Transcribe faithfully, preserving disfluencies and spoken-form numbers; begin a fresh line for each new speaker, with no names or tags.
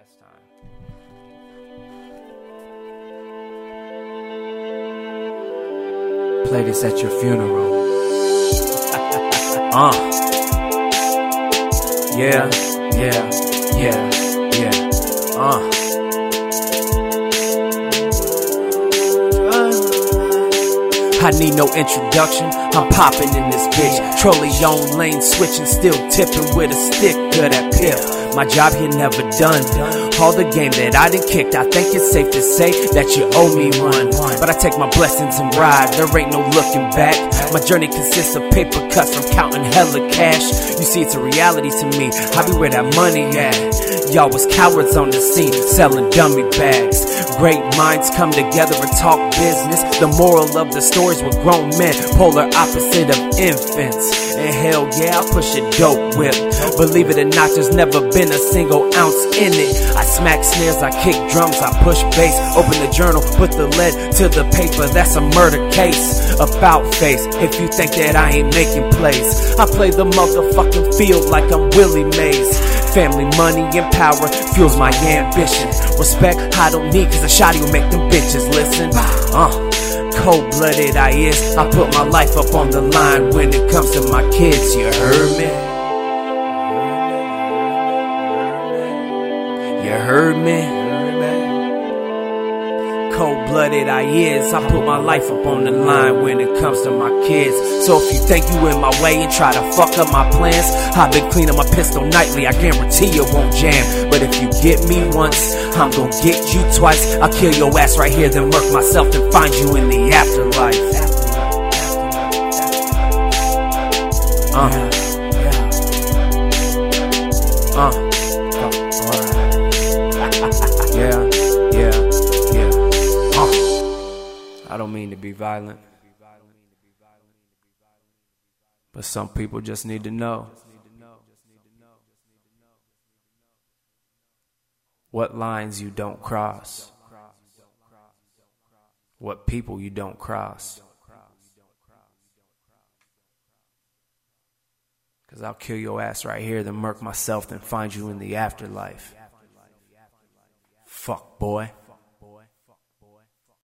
last time. Play this at your funeral. uh. Yeah, yeah, yeah, yeah. Uh. I need no introduction, I'm popping in this bitch. Trolley on lane switching, still tipping with a stick of that pill. My job here never done. All the game that I done kicked, I think it's safe to say that you owe me one. But I take my blessings and ride, there ain't no looking back. My journey consists of paper cuts from counting hella cash. You see, it's a reality to me, I be where that money at. Y'all was cowards on the scene, selling dummy bags. Great minds come together and talk business. The moral of the stories with grown men, polar opposite of infants. And hell yeah, I push a dope whip. Believe it or not, there's never been a single ounce in it. I smack snares, I kick drums, I push bass. Open the journal, put the lead to the paper. That's a murder case. About face, if you think that I ain't making plays. I play the motherfucking field like I'm Willie Mays. Family, money, and power fuels my ambition. Respect I don't need, cause a shotty will make them bitches listen. Uh, cold-blooded I is, I put my life up on the line when it comes to my kids, you heard me? You heard me? Cold-blooded I is, I put my life up on the line when it comes to my kids. So if you think you in my way and try to fuck up my plans, I've been cleaning my pistol nightly, I guarantee it won't jam. But if you get me once, I'm gon' get you twice. I'll kill your ass right here, then murk myself and find you in the afterlife. Uh. Uh. Yeah, yeah, yeah. Uh. I don't mean to be violent, but some people just need to know what lines you don't cross, what people you don't cross. Cause I'll kill your ass right here, then murk myself, then find you in the afterlife. Fuck, boy.